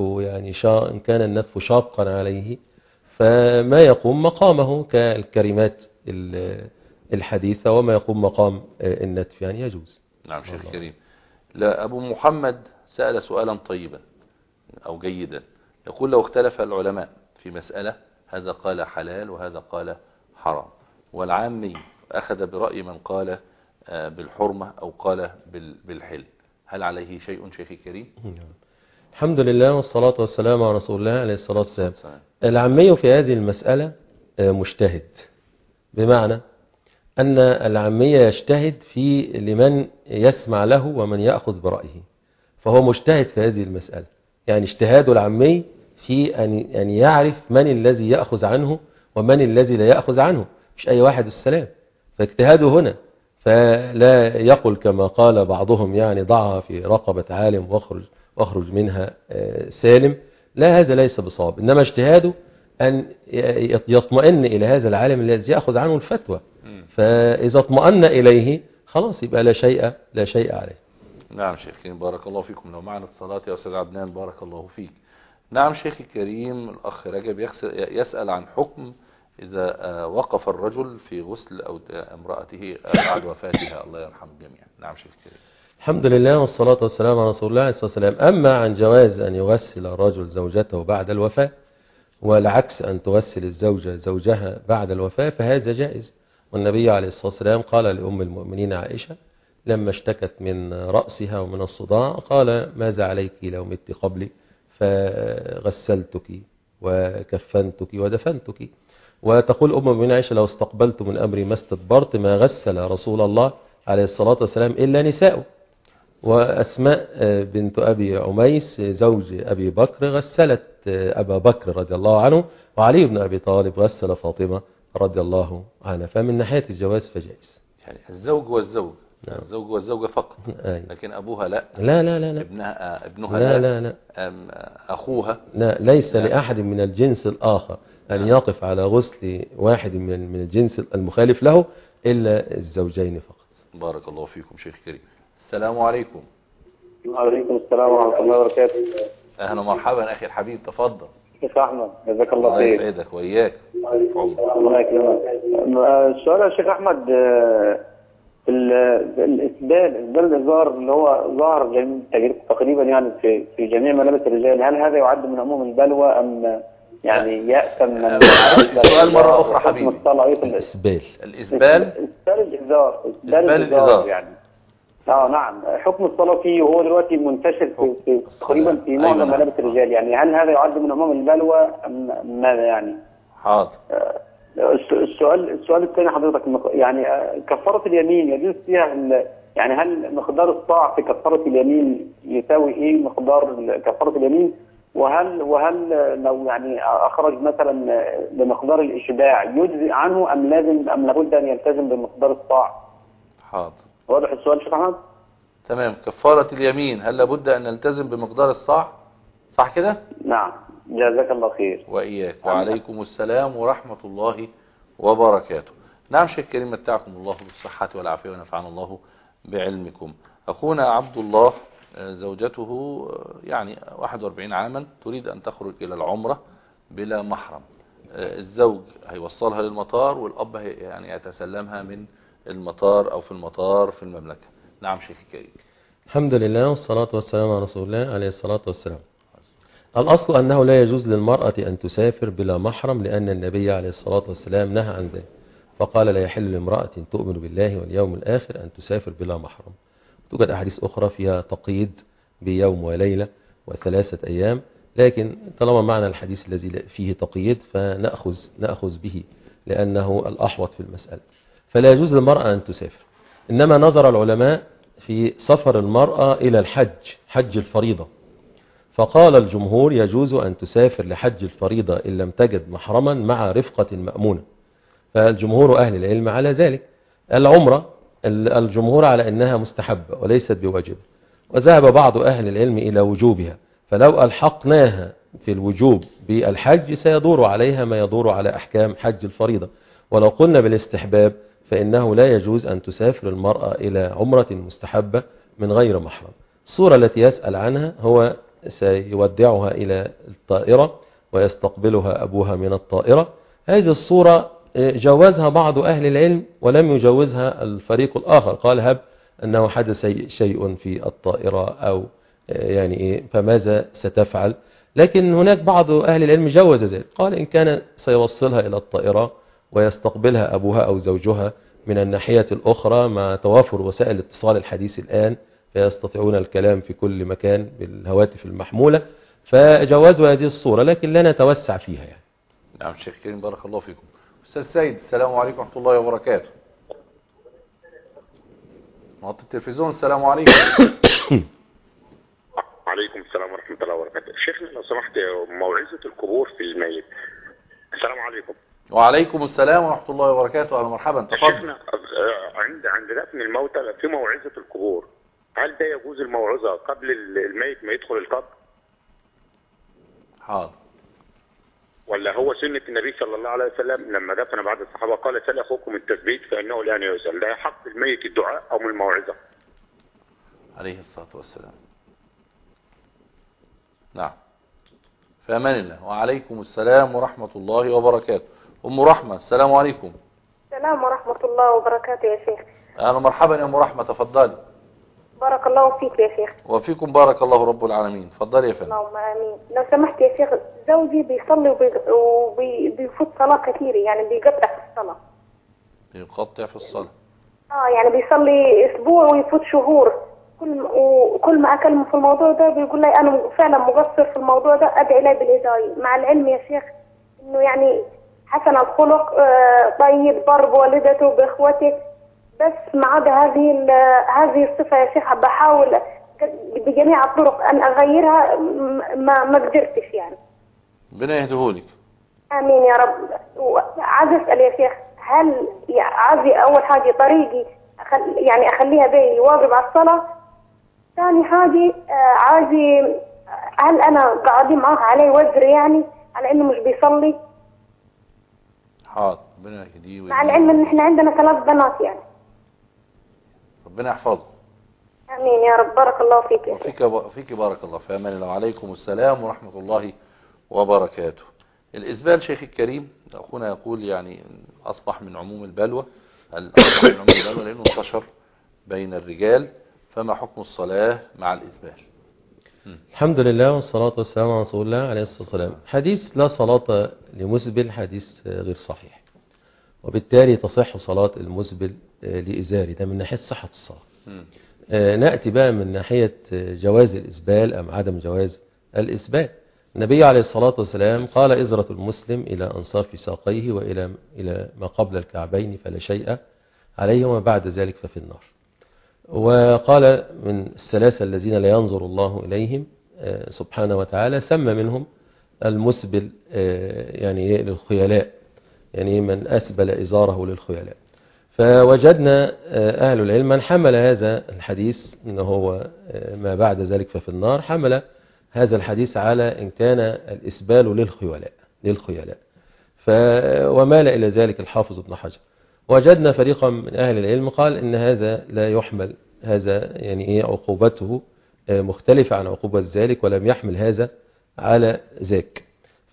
النتف شاقا عليه فما يقوم مقامه كالكلمات الحديثة، وما يقوم مقام النتف يعني يجوز. نعم شيخ الكريم. لا، أبو محمد سأل سؤالا طيبا أو جيدا، يقول لو اختلف العلماء في مسألة، هذا قال حلال وهذا قال حرام، والعامي أخذ برأي من قال بالحرمة أو قال بالحل، هل عليه شيء شيخ الكريم؟ الحمد لله والصلاة والسلام على رسول الله عليه الصلاة والسلام. العامي في هذه المسألة مجتهد، بمعنى أن العامية يجتهد في لمن يسمع له ومن يأخذ برأيه، فهو مجتهد في هذه المسألة، يعني اجتهاد العامي في أن يعرف من الذي يأخذ عنه ومن الذي لا يأخذ عنه، مش أي واحد السلام، فاجتهاده هنا، فلا يقل كما قال بعضهم يعني ضعها في رقبة عالم واخرج منها سالم، لا، هذا ليس بصواب، إنما اجتهاده أن يطمئن إلى هذا العالم الذي يأخذ عنه الفتوى، فإذا اطمأن إليه خلاص يبقى لا شيء عليه. نعم شيخ الكريم، بارك الله فيكم. لو معنا اتصالات يا أستاذ عدنان، بارك الله فيك. نعم شيخ الكريم، الأخ رجب يسأل عن حكم إذا وقف الرجل في غسل أو امرأته بعد وفاتها، الله يرحم الجميع. نعم شيخ الكريم. الحمد لله والصلاة والسلام على رسول الله عليه الصلاة والسلام. أما عن جواز أن يغسل الرجل زوجته بعد الوفاة، والعكس أن تغسل الزوجة زوجها بعد الوفاة، فهذا جائز، والنبي عليه الصلاة والسلام قال لأم المؤمنين عائشة لما اشتكت من رأسها ومن الصداع، قال ماذا عليك لو مت قبلي، فغسلتك وكفنتك ودفنتك. وتقول أم المؤمنين عائشة لو استقبلت من أمري ما استدبرت ما غسل رسول الله عليه الصلاة والسلام إلا نساءه. وأسماء بنت أبي عميس زوج أبي بكر غسلت أبا بكر رضي الله عنه، وعلي بن أبي طالب غسل فاطمة رضي الله عنها. فمن ناحية الجواز فجائز. يعني الزوج والزوج، نعم. الزوج والزوجة فقط، لكن أبوها لا، لا لا لا لا، ابنها لا لا لا، أخوها لا، ليس لأحد من الجنس الآخر أن يقف على غسل واحد من الجنس المخالف له إلا الزوجين فقط. بارك الله فيكم شيخ كريم. السلام عليكم. وعليكم السلام ورحمة الله وبركاته. أهلا ومرحبا أخي الحبيب، تفضل. شيخ أحمد جزاك الله خير. الله يسعدك وإياك. الله يكرمك. السؤال يا شيخ أحمد، الإسبال الإزار اللي هو ظهر تقريبا يعني في جميع ملابس الرجال، هل هذا يعد من عموم البلوى أم يعني يأثم من السؤال مرة أخرى حبيبي. الإسبال الإزار يعني. نعم، حكم الصلاة فيه وهو دلوقتي منتشر في تقريبا في معظم ملابس الرجال، يعني هل هذا يعد من عموم البلوى أم ماذا يعني؟ حاضر. السؤال الثاني حضرتك، يعني كفارة اليمين يجوز فيها يعني هل مقدار الصاع في كفارة اليمين يساوي ايه مقدار كفارة اليمين؟ وهل لو يعني اخرج مثلا بمقدار الاشباع يجزئ عنه ام لابد ان يلتزم بمقدار الصاع؟ حاضر. واضح السؤال شيخ احمد؟ تمام. كفارة اليمين هل لابد ان نلتزم بمقدار الصاع؟ صح كده؟ نعم، جزاك الله خير. وإياك. وعليكم السلام ورحمة الله وبركاته. نعم شيخ كريم، متعكم الله بالصحة والعافية ونفعنا الله بعلمكم. أخونا عبد الله زوجته يعني 41 عاما تريد أن تخرج إلى العمرة بلا محرم. الزوج هيوصلها للمطار والأب يعني يتسلمها من المطار أو في المطار في المملكة. نعم شيخ كريم. الحمد لله والصلاة والسلام على رسول الله عليه الصلاة والسلام. الأصل أنه لا يجوز للمرأة أن تسافر بلا محرم، لأن النبي عليه الصلاة والسلام نهى عن ذلك، فقال لا يحل لامرأة تؤمن بالله واليوم الآخر أن تسافر بلا محرم. توجد أحاديث أخرى فيها تقييد بيوم وليلة وثلاثة أيام، لكن طالما معنى الحديث الذي فيه تقييد فنأخذ به لأنه الأحوط في المسألة. فلا يجوز للمرأة أن تسافر، إنما نظر العلماء في سفر المرأة إلى الحج، حج الفريضة، فقال الجمهور يجوز أن تسافر لحج الفريضة إن لم تجد محرما مع رفقة مأمونة، فالجمهور أهل العلم على ذلك. العمرة الجمهور على أنها مستحبة وليست بواجبة، وذهب بعض أهل العلم إلى وجوبها، فلو ألحقناها في الوجوب بالحج سيدور عليها ما يدور على أحكام حج الفريضة. ولو قلنا بالاستحباب فإنه لا يجوز أن تسافر المرأة إلى عمرة مستحبة من غير محرم. الصورة التي يسأل عنها هو سيودعها إلى الطائرة ويستقبلها أبوها من الطائرة. هذه الصورة جوزها بعض أهل العلم ولم يجوزها الفريق الآخر، قال هب أنه حدث شيء في الطائرة أو يعني إيه فماذا ستفعل؟ لكن هناك بعض أهل العلم جوز ذلك، قال إن كان سيوصلها إلى الطائرة ويستقبلها أبوها أو زوجها من الناحية الأخرى مع توافر وسائل الاتصال الحديث الآن فيستطيعون الكلام في كل مكان بالهواتف المحمولة، فجوازوا هذه الصورة لكن لا نتوسع فيها يعني. نعم شيخ كريم بارك الله فيكم. أستاذ سيد السلام عليكم ورحمة الله وبركاته. نقطة التلفزيون. السلام عليكم. وعليكم السلام ورحمة الله وبركاته. شيخنا لو سمحت موعظة القبور في الميت. السلام عليكم. وعليكم السلام ورحمة الله وبركاته. أهلا مرحبا تفضل. شيخنا عند دفن الموتى في موعظة القبور، هل ده يجوز الموعظة قبل الميت ما يدخل القبر؟ حاضر. ولا هو سنة النبي صلى الله عليه وسلم لما دفن بعض الصحابة قال سل أخوكم التثبيت فإنه لا يسأل، لا حق الميت الدعاء أو من الموعظة عليه الصلاة والسلام. نعم في أمان الله. وعليكم السلام ورحمة الله وبركاته. أم رحمة السلام عليكم. السلام ورحمة الله وبركاته يا شيخ. أهلا مرحبا يا أم رحمة تفضلي. بارك الله فيك يا شيخ. وفيكم بارك الله رب العالمين. تفضلي يا فندم. اللهم آمين. لو سمحت يا شيخ، زوجي بيصلي وبيفوت صلاة كثير، يعني بيقطع في الصلاة. بيقطع في الصلاة. يعني بيصلي أسبوع ويفوت شهور. كل ما أكلمه في الموضوع ده بيقول لي أنا فعلا مقصر في الموضوع ده، أدعي لي بالهداية، مع العلم يا شيخ إنه يعني حسن الخلق، طيب، بر بوالدته بإخوته، بس ما عدا هذه الصفة يا شيخ بحاول بجميع الطرق أن أغيرها، ما قدرتش يعني. ربنا يهديهولك. آمين يا رب. عايز أسأل يا شيخ، هل عايز أول حاجة طريقي يعني أخليها بي واجب على الصلاة؟ ثاني حاجة عايز هل أنا قاعدين معاه عليه وزر يعني على إنه مش بيصلي؟ حاضر، ربنا يهديه. مع العلم إن إحنا عندنا 3 بنات يعني. ربنا يحفظه. آمين يا رب. بارك الله فيك. وفيك بارك الله. في أمان الله. وعليكم السلام ورحمة الله وبركاته. الإسبال شيخ الكريم أخونا يقول يعني أصبح من عموم البلوى، لأنه انتشر بين الرجال، فما حكم الصلاة مع الإسبال؟ الحمد لله والصلاة والسلام على رسول الله عليه الصلاة والسلام. حديث لا صلاة لمسبل حديث غير صحيح، وبالتالي تصح صلاة المسبل لإزاري، ده من ناحية صحة الصلاة. نأتي بقى من ناحية جواز الإسبال أم عدم جواز الإسبال. النبي عليه الصلاة والسلام قال: إزرة المسلم إلى أنصاف ساقيه وإلى ما قبل الكعبين فلا شيء عليه وما بعد ذلك ففي النار. وقال: من الثلاثة الذين لا ينظر الله إليهم سبحانه وتعالى، سمى منهم المسبل يعني للخيلاء، يعني من أسبل إزاره للخيلاء. فوجدنا أهل العلم من حمل هذا الحديث إنه هو ما بعد ذلك ففي النار، حمل هذا الحديث على إن كان الإسبال للخيلاء. ومال إلى ذلك الحافظ ابن حجر. وجدنا فريقا من أهل العلم قال إن هذا لا يحمل، هذا يعني عقوبته مختلفة عن عقوبة ذلك، ولم يحمل هذا على ذاك.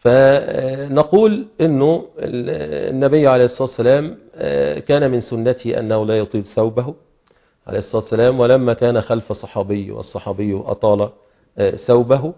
فنقول إنه النبي عليه الصلاة والسلام كان من سنته أنه لا يطيل ثوبه عليه الصلاة والسلام، ولما كان خلف صحابي والصحابي أطال ثوبه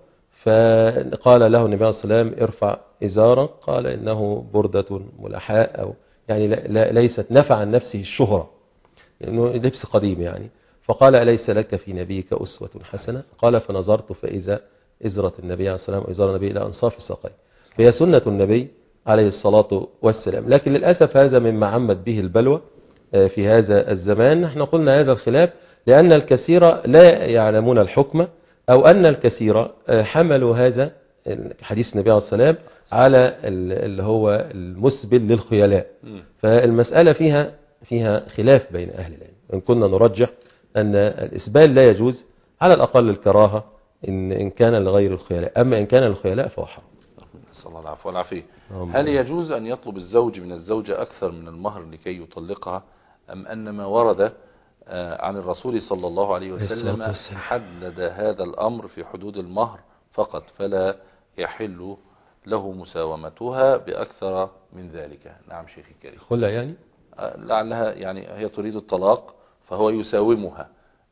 فقال له النبي عليه الصلاة والسلام: ارفع إزارك. قال: إنه بردة ملحاء، أو يعني ليست نفع عن نفسه الشهرة، لأنه لبس قديم يعني. فقال: أليس لك في نبيك أسوة حسنة؟ قال: فنظرت فإذا إزرة النبي عليه الصلاة والسلام إزار النبي إلى أنصاف ساقيه. فهي سنة النبي عليه الصلاة والسلام. لكن للأسف هذا مما عمت به البلوى في هذا الزمان. نحن قلنا هذا الخلاف لأن الكثير لا يعلمون الحكم، أو أن الكثير حملوا هذا حديث النبي عليه الصلاة والسلام على اللي هو المسبل للخيلاء. فالمسألة فيها خلاف بين أهل العلم. إن كنا نرجح أن الإسبال لا يجوز، على الأقل الكراهة إن كان لغير الخيلاء، أما إن كان للخيلاء فهو حرام. نسأل الله العفو والعافية. هل يجوز أن يطلب الزوج من الزوجة أكثر من المهر لكي يطلقها، أم أن ما ورد عن الرسول صلى الله عليه وسلم حدد هذا الأمر في حدود المهر فقط، فلا يحل له مساومتها بأكثر من ذلك؟ نعم شيخ الكريم. خلع يعني؟ لعلها يعني هي تريد الطلاق فهو يساومها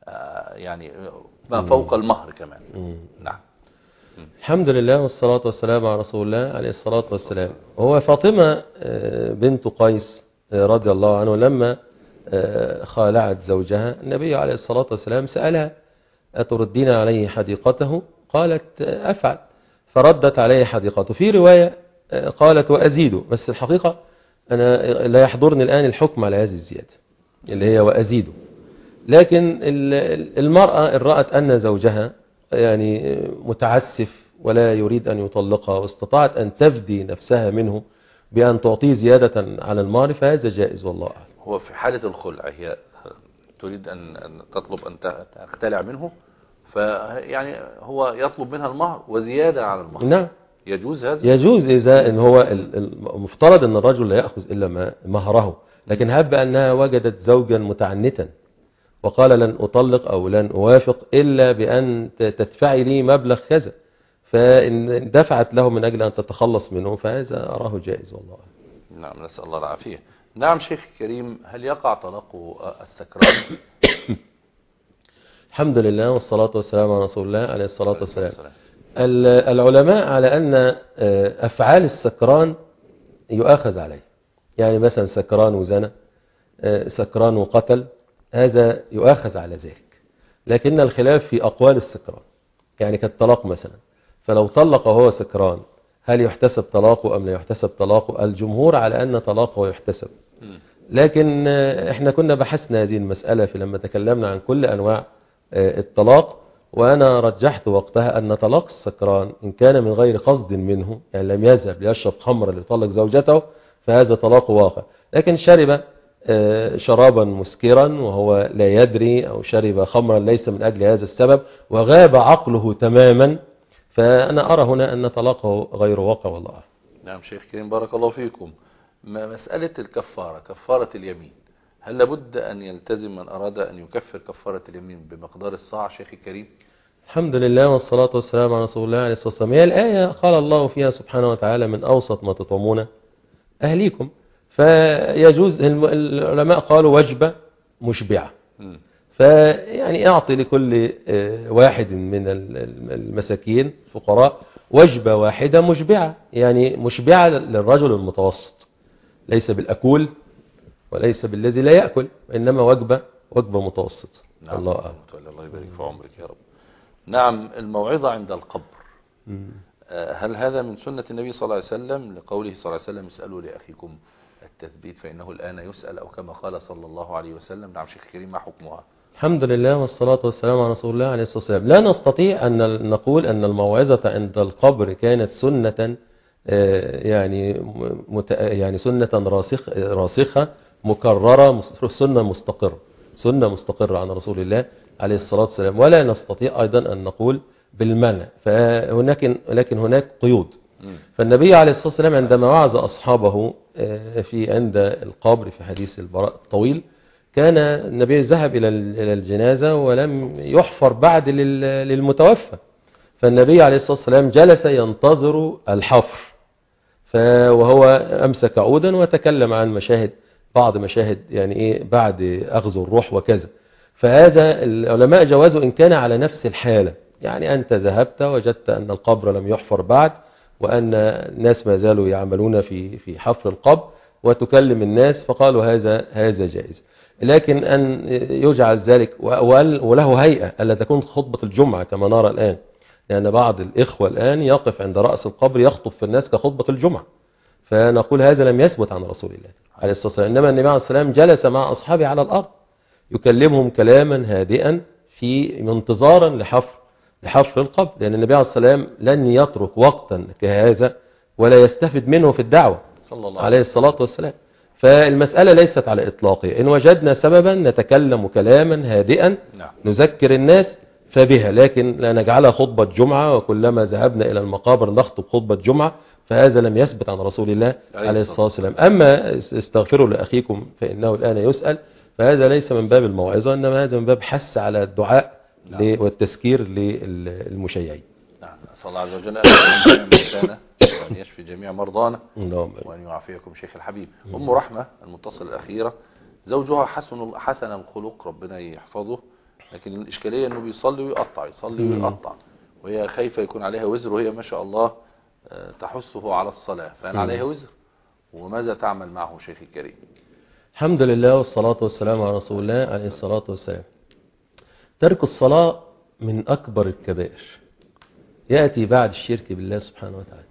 يعني ما فوق المهر كمان. نعم. الحمد لله والصلاة والسلام على رسول الله عليه الصلاة والسلام. هو فاطمة بنت قيس رضي الله عنه لما خالعت زوجها، النبي عليه الصلاة والسلام سألها: أتردين عليه حديقته؟ قالت: أفعل. فردت عليه حديقته. في رواية قالت: وأزيده. بس الحقيقة أنا لا يحضرني الآن الحكم على هذه الزيادة اللي هي وأزيده. لكن المرأة إن رأت أن زوجها يعني متعسف ولا يريد أن يطلقها، واستطاعت أن تفدي نفسها منه بأن تعطيه زيادة على المهر، فهذا جائز والله أعلم. هو في حالة الخلع هي تريد أن تطلب أن تختلع منه، فيعني هو يطلب منها المهر وزيادة على المهر. نعم يجوز هذا؟ يجوز إذا إن هو المفترض أن الرجل لا يأخذ إلا مهره، لكن هب أنها وجدت زوجا متعنتا وقال: لن أطلق أو لن أوافق إلا بأن تدفعي لي مبلغ كذا، فإن دفعت له من أجل أن تتخلص منه فهذا أراه جائز والله. نعم نسأل الله العافية. نعم شيخ كريم، هل يقع طلاق السكران؟ الحمد لله والصلاة والسلام على رسول الله عليه الصلاة والسلام. العلماء على أن أفعال السكران يؤاخذ عليه، يعني مثلا سكران وزنا، سكران وقتل، هذا يؤاخذ على ذلك. لكن الخلاف في أقوال السكران، يعني كالطلاق مثلا، فلو طلق وهو سكران هل يحتسب طلاقه أم لا يحتسب طلاقه؟ الجمهور على أن طلاقه يحتسب، لكن احنا كنا بحثنا هذه المسألة في لما تكلمنا عن كل أنواع الطلاق، وأنا رجحت وقتها أن طلاق السكران إن كان من غير قصد منه، يعني لم يذهب ليشرب خمرا ليطلق زوجته، فهذا طلاق واقع. لكن شرب شرابا مسكرا وهو لا يدري، أو شرب خمرا ليس من أجل هذا السبب وغاب عقله تماما، فأنا أرى هنا أن طلاقه غير واقع والله أعلم. نعم شيخ كريم بارك الله فيكم. مسألة الكفارة، كفارة اليمين، هل لابد أن يلتزم من أراد أن يكفر كفارة اليمين بمقدار الصاع شيخ الكريم؟ الحمد لله والصلاة والسلام على رسول الله عليه الصلاة والسلام. هي الآية قال الله فيها سبحانه وتعالى من أوسط ما تطعمون أهليكم، فيجوز العلماء قالوا وجبة مشبعة، فيعني أعطي لكل واحد من المساكين فقراء وجبة واحدة مشبعة، يعني مشبعة للرجل المتوسط، ليس بالأكول وليس بالذي لا يأكل، وإنما وجبة متوسطة. نعم. الله أعلم. الله يبارك في عمرك يا رب. نعم. الموعظة عند القبر، هل هذا من سنة النبي صلى الله عليه وسلم لقوله صلى الله عليه وسلم اسألوا لأخيكم التثبيت فإنه الآن يسأل، أو كما قال صلى الله عليه وسلم؟ نعم شيخ كريم، ما حكمها؟ الحمد لله والصلاة والسلام على رسول الله عليه الصلاة والسلام. لا نستطيع أن نقول أن الموعظة عند القبر كانت سنة يعني سنة راسخة مكررة، سنة مستقرة عن رسول الله عليه الصلاة والسلام، ولا نستطيع أيضا أن نقول بالمنع، لكن هناك قيود. فالنبي عليه الصلاة والسلام عندما وعظ أصحابه عند القبر في حديث البراء الطويل، كان النبي ذهب إلى الجنازة ولم يحفر بعد للمتوفى، فالنبي عليه الصلاة والسلام جلس ينتظر الحفر، وهو أمسك عودا وتكلم عن بعض مشاهد يعني إيه بعد أخذ الروح وكذا. فهذا العلماء جوازوا إن كان على نفس الحالة، يعني أنت ذهبت وجدت أن القبر لم يحفر بعد، وأن الناس ما زالوا يعملون في حفر القبر، وتكلم الناس، فقالوا هذا جائز. لكن أن يجعل ذلك وله هيئة ألا تكون خطبة الجمعة كما نرى الآن، لأن بعض الإخوة الآن يقف عند رأس القبر يخطب في الناس كخطبة الجمعة، فنقول هذا لم يثبت عن رسول الله عليه الصلاة والسلام. إنما النبي عليه الصلاة والسلام جلس مع أصحابه على الأرض يكلمهم كلاما هادئا في انتظارا لحفر القبر، لأن النبي عليه الصلاة والسلام لن يترك وقتا كهذا ولا يستفد منه في الدعوة صلى الله عليه الصلاة والسلام. فالمسألة ليست على إطلاقه، إن وجدنا سببا نتكلم كلاما هادئا نذكر الناس فبها، لكن لا نجعلها خطبة جمعة وكلما ذهبنا إلى المقابر نخطب خطبة جمعة، فهذا لم يثبت عن رسول الله عليه الصلاة والسلام. أما استغفروا لأخيكم فإنه الآن يسأل، فهذا ليس من باب الموعظة، إنما هذا من باب حث على الدعاء والتذكير للمشيعين. نعم. أسأل الله عز وجل أن يشفي موتانا وأن يشفي جميع مرضانا وأن يعافيكم شيخ الحبيب. أم رحمة المتصلة الأخيرة، زوجها حسن الخلق ربنا يحفظه، لكن الإشكالية أنه بيصلي ويقطع يصلي ويقطع، وهي خايفة يكون عليها وزر، وهي ما شاء الله تحثه على الصلاة، فهل عليها وزر؟ وماذا تعمل معه شيخ الكريم؟ الحمد لله والصلاة والسلام على رسول الله عليه الصلاة والسلام. ترك الصلاة من أكبر الكبائر، يأتي بعد الشرك بالله سبحانه وتعالى.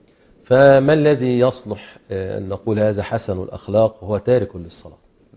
فما الذي يصلح أن نقول هذا حسن الأخلاق وهو تارك للصلاة؟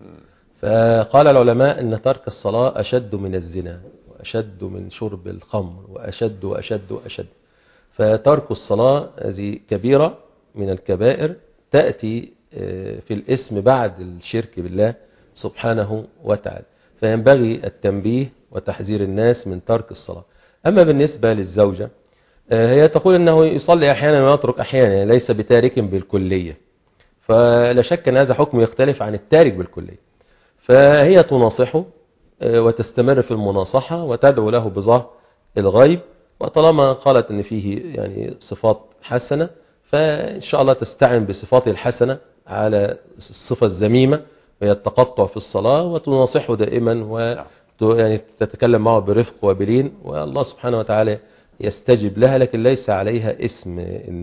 فقال العلماء أن ترك الصلاة أشد من الزنا وأشد من شرب الخمر وأشد وأشد وأشد. فترك الصلاة هذه كبيرة من الكبائر تأتي في الاسم بعد الشرك بالله سبحانه وتعالى، فينبغي التنبيه وتحذير الناس من ترك الصلاة. أما بالنسبة للزوجة، هي تقول أنه يصلي أحيانا ويترك أحيانا، يعني ليس بتارك بالكلية، فلا شك أن هذا حكم يختلف عن التارك بالكلية. فهي تناصحه وتستمر في المناصحة وتدعو له بظهر الغيب، وطالما قالت أن فيه يعني صفات حسنة، فإن شاء الله تستعن بصفاته الحسنة على الصفة الذميمة وهي التقطع في الصلاة، وتناصحه دائما ويعني تتكلم معه برفق وبلين، والله سبحانه وتعالى يستجب لها، لكن ليس عليها اسم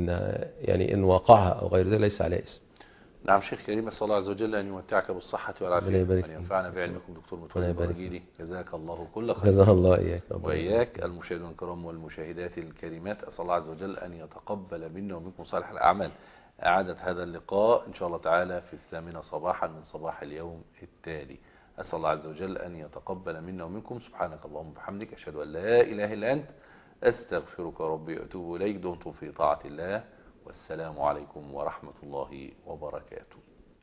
إن وقعها أو غير ذلك ليس عليها اسم. نعم شيخ كريم، أسأل الله عز وجل أن يمتعك بالصحة والعافية وأن ينفعنا بعلمكم. دكتور متولي البرجيلي، جزاك الله كل خير. جزاه الله إياك وإياك. المشاهدين الكرام والمشاهدات الكريمات، أسأل الله عز وجل أن يتقبل منا ومنكم صالح الأعمال. إعادة هذا اللقاء إن شاء الله تعالى في 8 صباحا من صباح اليوم التالي. أسأل الله عز وجل أن يتقبل منا ومنكم. سبحانك اللهم وبحمدك، أشهد أن لا إله إلا أنت، أستغفرك ربي وأتوب إليك. دمتم في طاعة الله، والسلام عليكم ورحمة الله وبركاته.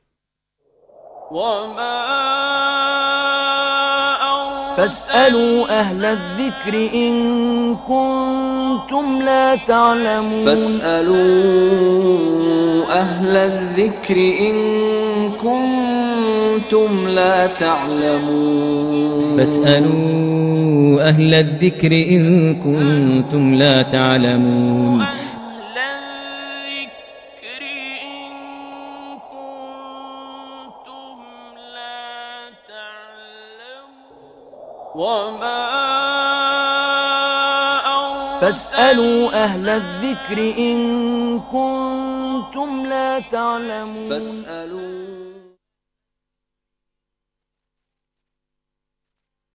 فاسألوا أهل الذكر إن كنتم لا تعلمون. فاسألوا أهل الذكر إن كنتم لا تعلمون. فاسألوا أهل الذكر إن كنتم لا تعلمون. فاسألوا أهل الذكر إن كنتم لا تعلمون.